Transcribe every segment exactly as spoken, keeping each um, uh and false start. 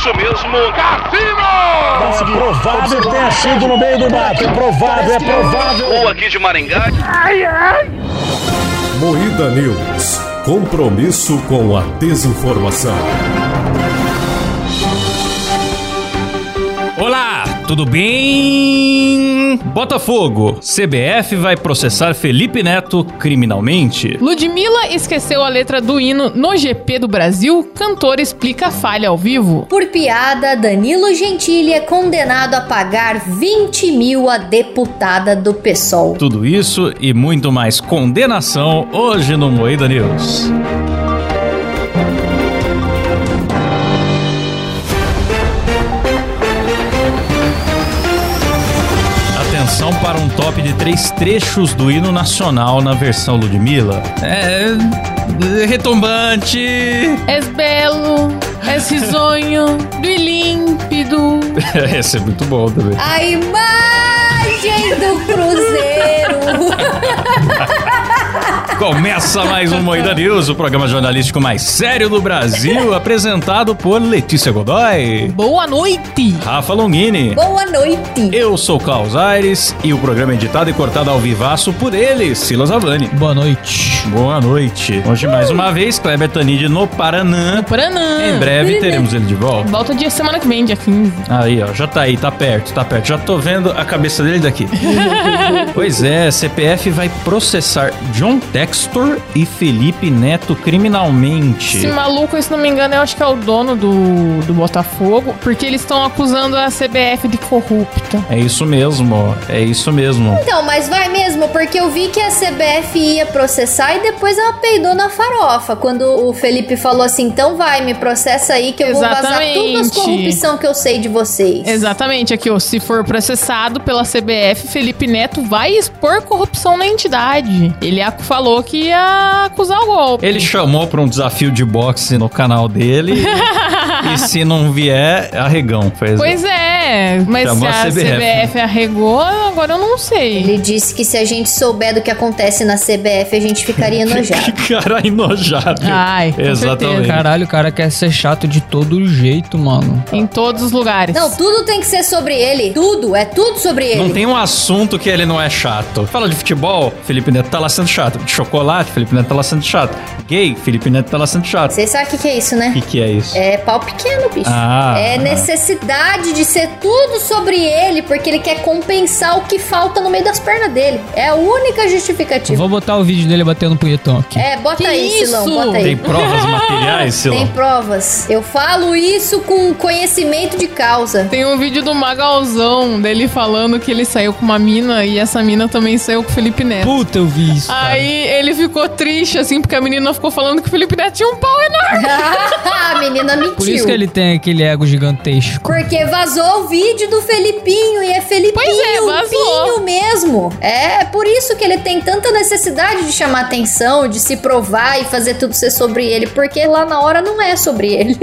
isso mesmo, Cassino! É provável que tenha sido no meio do mato. É provável, é provável. Ou aqui de Maringá. Ai, ai. Moída News. Compromisso com a desinformação. Olá, tudo bem? Botafogo, C B F vai processar Felipe Neto criminalmente. Ludmilla esqueceu a letra do hino no G P do Brasil, cantor explica a falha ao vivo. Por piada, Danilo Gentili é condenado a pagar vinte mil a deputada do PSOL. Tudo isso e muito mais condenação hoje no Moída News. Atenção para um top de três trechos do hino nacional na versão Ludmilla. É... retumbante. És belo, és risonho, brilho límpido. Esse é muito bom também. A imagem do Cruzeiro. Começa mais um Moída News, o programa jornalístico mais sério do Brasil, apresentado por Letícia Godoy. Boa noite. Rafa Longini. Boa noite. Eu sou Klaus Aires e o programa é editado e cortado ao vivaço por ele, Silas Avani. Boa noite. Boa noite. Hoje mais uma vez, Kleber Tanid no Paraná. No Paraná. Em breve teremos ele de volta. Volta dia semana que vem, dia quinze. Aí, ó, já tá aí, tá perto, tá perto. Já tô vendo a cabeça dele daqui. Pois é, C P F vai processar John Textor e Felipe Neto criminalmente. Esse maluco, se não me engano, eu acho que é o dono do, do Botafogo, porque eles estão acusando a C B F de corrupta. É isso mesmo, é isso mesmo. Então, mas vai mesmo, porque eu vi que a C B F ia processar e depois ela peidou na farofa, quando o Felipe falou assim, então vai, me processa aí que eu Exatamente. vou vazar tudo as corrupção que eu sei de vocês. Exatamente, aqui ó, se for processado pela C B F, Felipe Neto vai expor corrupção na entidade. Ele falou que ia acusar o golpe. Ele chamou pra um desafio de boxe no canal dele e se não vier, arregão. Fez pois é, mas chamou se a, a C B F, C B F arregou, agora eu não sei. Ele disse que se a gente souber do que acontece na C B F, a gente ficaria enojado. Que cara enojado. Ai, com exatamente. certeza. Caralho, o cara quer ser chato de todo jeito, mano. Em todos os lugares. Não, tudo tem que ser sobre ele. Tudo, é tudo sobre ele. Não tem um assunto que ele não é chato. Fala de futebol, Felipe Neto tá lá sendo chato. De chocolate, Felipe Neto tá lá sendo chato. Gay, Felipe Neto tá lá sendo chato. Vocês sabem o que, que é isso, né? O que, que é isso? É pau pequeno, bicho. Ah, é necessidade de ser tudo sobre ele, porque ele quer compensar o que falta no meio das pernas dele. É a única justificativa. Vou botar o vídeo dele batendo punhetão aqui. É, bota que aí, isso? Silão, bota aí. Tem provas materiais, Silão? Tem provas. Eu falo isso com conhecimento de causa. Tem um vídeo do Magalzão dele falando que ele saiu com uma mina e essa mina também saiu com o Felipe Neto. Puta, eu vi isso, cara. Aí ele ficou triste, assim, porque a menina ficou falando que o Felipe Neto tinha um pau enorme. A menina mentiu. Por isso que ele tem aquele ego gigantesco. Porque vazou o vídeo do Felipinho e é Felipinho, Pois é, vazou. Pinho mesmo. É por isso que ele tem tanta necessidade de chamar atenção, de se provar e fazer tudo ser sobre ele, porque lá na hora não é sobre ele.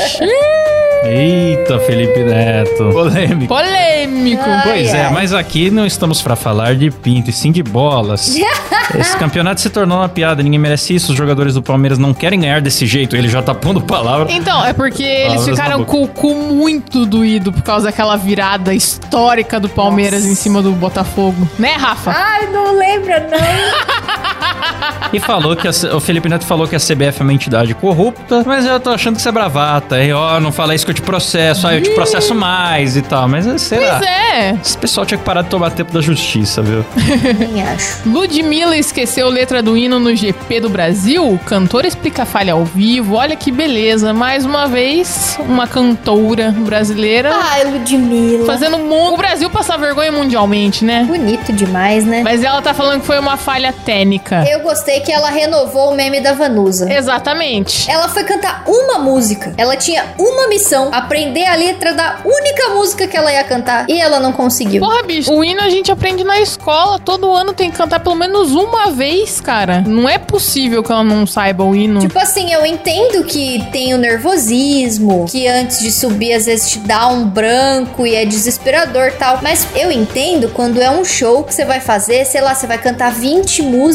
Eita, Felipe Neto. Polêmico. Polêmico. Ai, Pois é, ai. mas aqui não estamos pra falar de pinto, e sim de bolas. Esse campeonato se tornou uma piada, ninguém merece isso. Os jogadores do Palmeiras não querem ganhar desse jeito. Ele já tá pondo palavra. Então, é porque eles Palavras na ficaram boca. com o cu muito doído por causa daquela virada histórica do Palmeiras Nossa. em cima do Botafogo. Né, Rafa? Ai, não lembra não. E falou que a, C- o Felipe Neto falou que a C B F é uma entidade corrupta, mas eu tô achando que isso é bravata. Aí, ó, não fala isso que eu te processo, aí eu te processo mais e tal. Mas será? Pois é. Esse pessoal tinha que parar de tomar tempo da justiça, viu? Nem acho. Ludmilla esqueceu letra do hino no G P do Brasil? O cantor explica a falha ao vivo. Olha que beleza. Mais uma vez, uma cantora brasileira Ai, Ludmilla. fazendo o mundo- o Brasil passar vergonha mundialmente, né? Bonito demais, né? Mas ela tá falando que foi uma falha técnica. Eu gostei que ela renovou o meme da Vanusa. Exatamente. Ela foi cantar uma música. Ela tinha uma missão: aprender a letra da única música que ela ia cantar. E ela não conseguiu. Porra, bicho, o hino a gente aprende na escola. Todo ano tem que cantar pelo menos uma vez, cara. Não é possível que ela não saiba o hino. Tipo assim, eu entendo que tem o nervosismo, que antes de subir às vezes te dá um branco e é desesperador e tal. Mas eu entendo quando é um show que você vai fazer, sei lá, você vai cantar vinte músicas e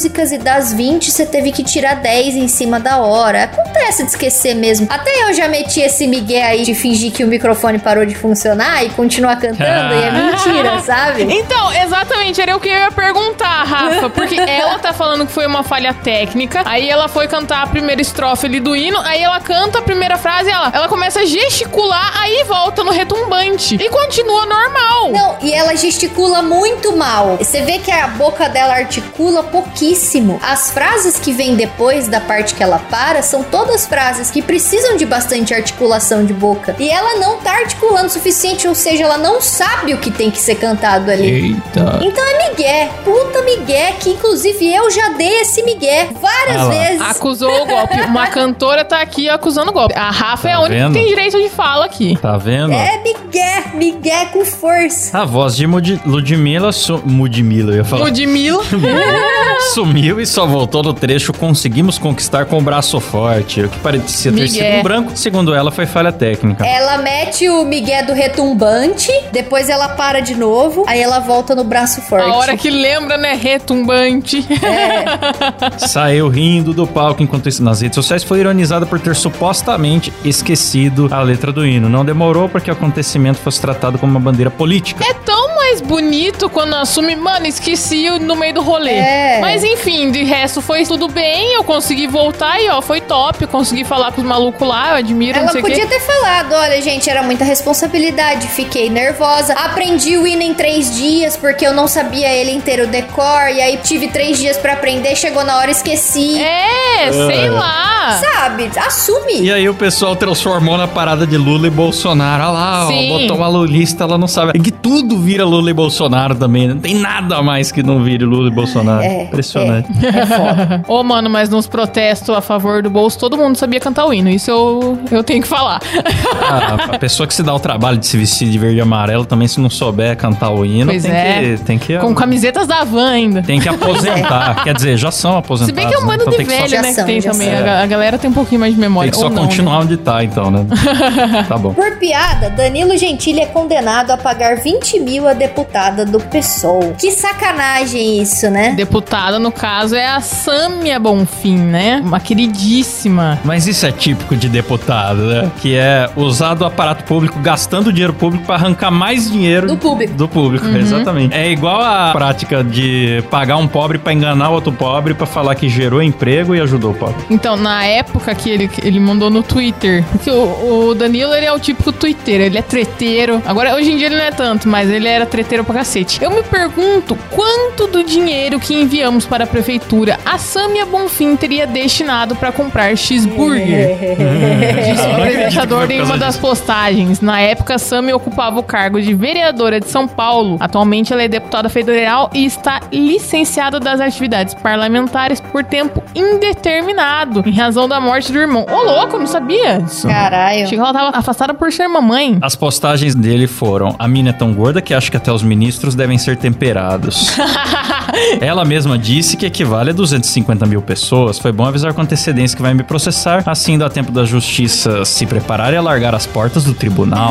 das vinte, você teve que tirar dez em cima da hora. Acontece de esquecer mesmo. Até eu já meti esse migué aí de fingir que o microfone parou de funcionar e continuar cantando, e é mentira, sabe? Então, exatamente, era o que eu ia perguntar, Rafa, porque ela tá falando que foi uma falha técnica, aí ela foi cantar a primeira estrofe ali do hino, aí ela canta a primeira frase, ela, ela começa a gesticular, aí volta no retumbante e continua normal. Não, e ela gesticula muito mal. Você vê que a boca dela articula pouquíssimo. As frases que vêm depois da parte que ela para são todas frases que precisam de bastante articulação de boca. E ela não tá articulando o suficiente, ou seja, ela não sabe o que tem que ser cantado ali. Eita. Então é migué, puta migué, que inclusive eu já dei esse migué várias Ah lá. vezes. Acusou o golpe. Uma cantora tá aqui acusando o golpe. A Rafa é a Tá única vendo? que tem direito de fala aqui. Tá vendo? É migué, migué com força. A voz de Mudi- Ludmilla... Su- Mudmilla, eu ia falar. Ludmilla. Sumiu e só voltou no trecho "conseguimos conquistar com o braço forte", o que parecia ter Migué. sido um branco. Segundo ela, foi falha técnica. Ela mete o migué do retumbante, depois ela para de novo, aí ela volta no braço forte. A hora que lembra, né? Retumbante. Saiu rindo do palco enquanto isso nas redes sociais foi ironizada por ter supostamente esquecido a letra do hino. Não demorou para que o acontecimento fosse tratado como uma bandeira política. É tão mais bonito quando assume, mano, esqueci no meio do rolê. É. Mas enfim, de resto foi tudo bem, eu consegui voltar e ó, foi top, eu consegui falar com os malucos lá, eu admiro, não Ela sei o podia quê. ter falado, olha, gente, era muita responsabilidade, fiquei nervosa, aprendi o hino em três dias, porque eu não sabia ele inteiro decor, e aí tive três dias pra aprender, chegou na hora, esqueci. É, sei lá. Sabe? Assume. E aí o pessoal transformou na parada de Lula e Bolsonaro. Olha lá, ó, Sim. botou uma lulista, ela não sabe. É que tudo vira Lula e Bolsonaro também. Não tem nada mais que não vire Lula e Bolsonaro. É, Impressionante. É foda. Ô, mano, mas nos protestos a favor do bolso, todo mundo sabia cantar o hino. Isso eu, eu tenho que falar. Ah, a pessoa que se dá o trabalho de se vestir de verde e amarelo também, se não souber cantar o hino, Pois tem, é. que, tem que... Com camisetas da Van ainda. Tem que aposentar. Quer dizer, já são Se aposentados. bem que é um né? bando Então de tem que só- velho, Já né? são, que tem já também. são. A, a galera tem um pouquinho mais de memória. Tem que só Ou não, continuar né? onde tá, então, né? Tá bom. Por piada, Danilo Gentili é condenado a pagar vinte mil a deputada do PSOL. Que sacanagem isso, né? Deputada, no caso, é a Sâmia Bonfim, né? Uma queridíssima. Mas isso é típico de deputado, né? Que é usar o aparato público, gastando dinheiro público pra arrancar mais dinheiro Do público. Do público, exatamente. É igual a prática de pagar um pobre pra enganar outro pobre pra falar que gerou emprego e ajudou o pobre. Então, na época que ele, que ele mandou no Twitter, porque o, o Danilo, ele é o típico twitteiro, ele é treteiro. Agora, hoje em dia ele não é tanto, mas ele era treteiro pra cacete. Eu me pergunto quanto do dinheiro que enviamos para a prefeitura a Sâmia Bonfim teria destinado pra comprar cheeseburger. Disse o Eu não acredito que apresentador foi por em causa uma das disso. postagens. Na época, a Sâmia ocupava o cargo de vereadora de São Paulo. Atualmente, ela é deputada federal e está licenciada das atividades parlamentares por tempo indeterminado, em razão da morte do irmão. Ô, louco, eu não sabia isso. Caralho. Achei que ela tava afastada por ser mamãe. As postagens dele foram: a mina é tão gorda que acha que até os ministros devem ser temperados. Ela mesma disse que equivale a duzentas e cinquenta mil pessoas. Foi bom avisar com antecedência que vai me processar. Assim dá tempo da justiça se preparar e alargar as portas do tribunal.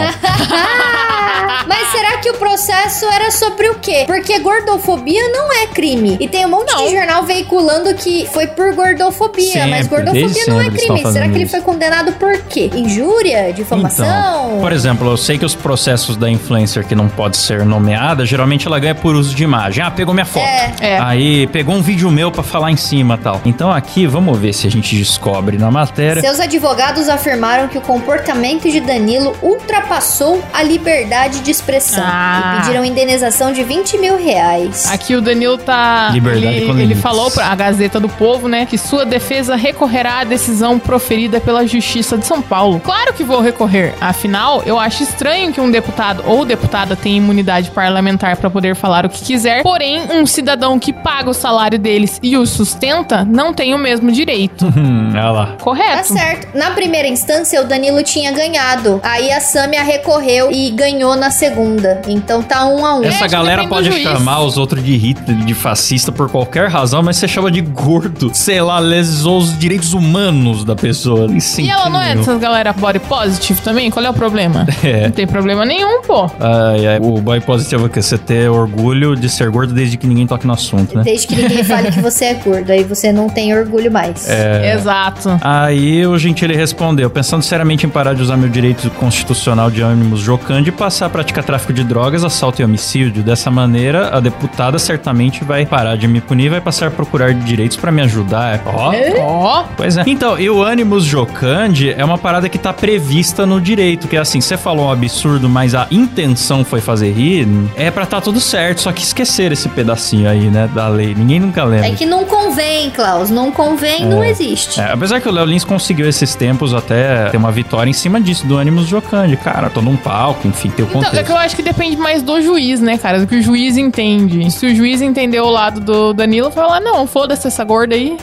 Mas será que o processo era sobre o quê? Porque gordofobia não é crime. E tem um monte Não. de jornal veiculando que foi por gordofobia. Sempre, mas gordofobia desde não é sempre eles estão crime. Será fazendo que ele isso. foi condenado por quê? Injúria? Difamação? Então, por exemplo, eu sei que os processos da influencer que não pode ser nomeada, geralmente ela ganha por uso de imagem. Ah, pegou minha foto. É. É. Aí pegou um vídeo meu pra falar em cima e tal. Então aqui, vamos ver se a gente descobre na matéria. Seus advogados afirmaram que o comportamento de Danilo ultrapassou a liberdade de expressão Ah. e pediram indenização de vinte mil reais. Aqui o Danilo tá... Liberdade ele, com ele limites. falou pra Gazeta do Povo, né, que sua defesa recorrerá à decisão proferida pela Justiça de São Paulo. Claro que vou recorrer. Afinal, eu acho estranho que um deputado ou deputada tenha imunidade parlamentar pra poder falar o que quiser, porém, um cidadão que paga o salário deles e o sustenta não tem o mesmo direito. Hum, olha lá. Tá Correto? certo. Na primeira instância, o Danilo tinha ganhado. Aí a Sâmia recorreu e ganhou na segunda. segunda. Então tá um a um. Essa É, galera depende pode do juiz. chamar os outros de Hitler, de fascista por qualquer razão, mas você chama de gordo. Sei lá, lesou os direitos humanos da pessoa. E ela não é dessas galera body positive também? Qual é o problema? É. Não tem problema nenhum, pô. Ai, ai, o boy positivo é que você ter orgulho de ser gordo desde que ninguém toque no assunto, né? Desde que ninguém fale que você é gordo, aí você não tem orgulho mais. É. Exato. Aí o Gentili respondeu, pensando seriamente em parar de usar meu direito constitucional de ânimos jocande e passar a praticar tráfico de drogas, assalto e homicídio. Dessa maneira, a deputada certamente vai parar de me punir e vai passar a procurar direitos pra me ajudar. Ó, Ó. pois é. Então, e o ânimos jocande é uma parada que tá prevista no direito, que é assim, você falou um absurdo, mas a intenção foi fazer rir, é pra tá tudo certo, só que esquecer esse pedacinho aí, né, da lei. Ninguém nunca lembra. É que não convém, Klaus. Não convém, não existe. É, apesar que o Léo Lins conseguiu esses tempos até ter uma vitória em cima disso, do ânimos jocande. Cara, tô num palco, enfim, tem o Então, contexto. é que eu acho que depende mais do juiz, né, cara? Do que o juiz entende. Se o juiz entender o lado do Danilo, vai falar, não, foda-se essa gorda aí.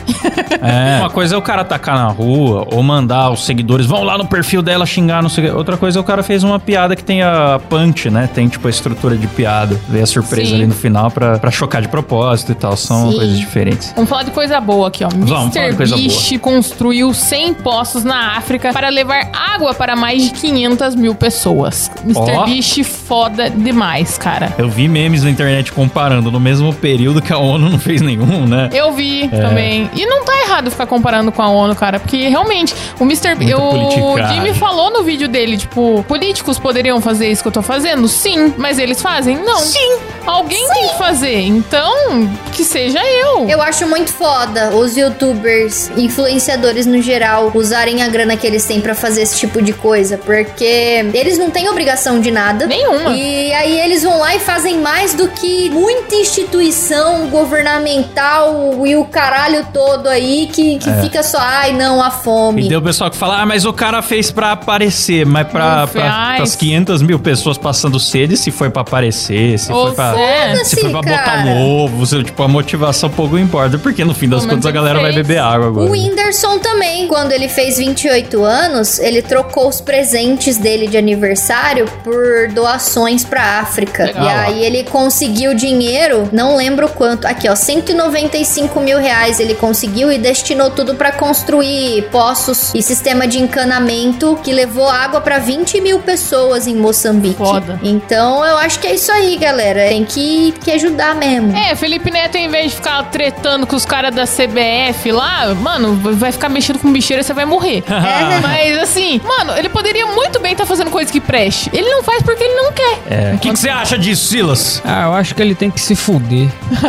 É, uma coisa é o cara atacar na rua ou mandar os seguidores vão lá no perfil dela xingar, não sei o que. Outra coisa é o cara fez uma piada que tem a punch, né? Tem, tipo, a estrutura de piada. Vê a surpresa Sim. ali no final pra, pra chocar de propósito e tal. São Sim. coisas diferentes. Vamos falar de coisa boa aqui, ó. Vamos falar de mister coisa Beast construiu cem poços na África para levar água para mais de quinhentas mil pessoas. mister Ó. Beast foda demais, cara. Eu vi memes na internet comparando no mesmo período que a ONU não fez nenhum, né? Eu vi É. também. E não tá errado ficar comparando com a ONU, cara, porque realmente o mister Muita O politicagem. Jimmy falou no vídeo dele, tipo, políticos poderiam fazer isso que eu tô fazendo? Sim. Mas eles fazem? Não. Sim. Alguém tem que fazer. Então, que seja eu. Eu acho muito foda os youtubers, influenciadores no geral, usarem a grana que eles têm pra fazer esse tipo de coisa, porque eles não têm obrigação de nada. Nenhuma. E aí eles vão lá e fazem mais do que muita instituição governamental e o caralho todo aí que, que fica só, ai não, a fome. E tem o pessoal que fala, ah, mas o cara fez pra aparecer, mas pra, Não pra, faz. pras quinhentas mil pessoas passando sede, se foi pra aparecer, se Ô, foi pra... Zé. Se foi pra Foda-se, botar cara. ovo, se, tipo, a motivação pouco importa, porque no fim das Pô, contas mas a galera ele vai fez. beber água agora. O Whindersson também, quando ele fez vinte e oito anos, ele trocou os presentes dele de aniversário por doações pra África. Legal. E aí ele conseguiu dinheiro, não lembro quanto, aqui ó, cento e noventa e cinco mil reais ele conseguiu e destinou tudo pra construir poços e sistema de encanamento que levou água pra vinte mil pessoas em Moçambique. Foda. Então eu acho que é isso aí, galera. Tem que, que ajudar mesmo. É, Felipe Neto, em vez de ficar tretando com os caras da C B F lá, mano, vai ficar mexendo com bicheira e você vai morrer. É. Mas assim, mano, ele poderia muito bem estar fazendo coisa que preste. Ele não faz porque ele não quer. É. O que que você acha disso, Silas? Ah, eu acho que ele tem que se fuder.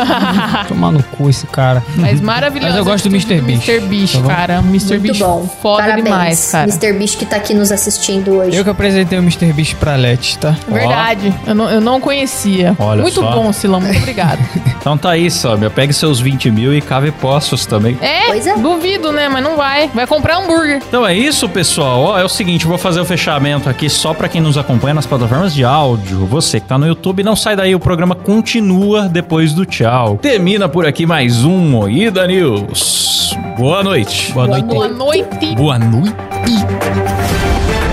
Tomar no cu esse cara. Mas maravilhoso. Mas eu gosto do mister Beast. mister Beast, Tá bom? cara. mister Muito Beast bom. foda Parabéns, demais, cara. mister Beast que tá aqui nos assistindo hoje. Eu que apresentei o mister Beast pra Leti, tá? Verdade. Eu não, eu não conhecia. Olha Muito só. bom, Silão. Muito obrigado. Então tá aí, Sônia. Pegue seus vinte mil e cave poços também. É, Pois é. duvido, né? Mas não vai. Vai comprar hambúrguer. Então é isso, pessoal. Ó, é o seguinte, eu vou fazer o fechamento aqui só pra quem nos acompanha nas plataformas de áudio. Você que tá no YouTube, não sai daí, o programa continua depois do tchau. Termina por aqui mais um Moída News. Boa noite. Boa noite. Boa noite. Boa noite.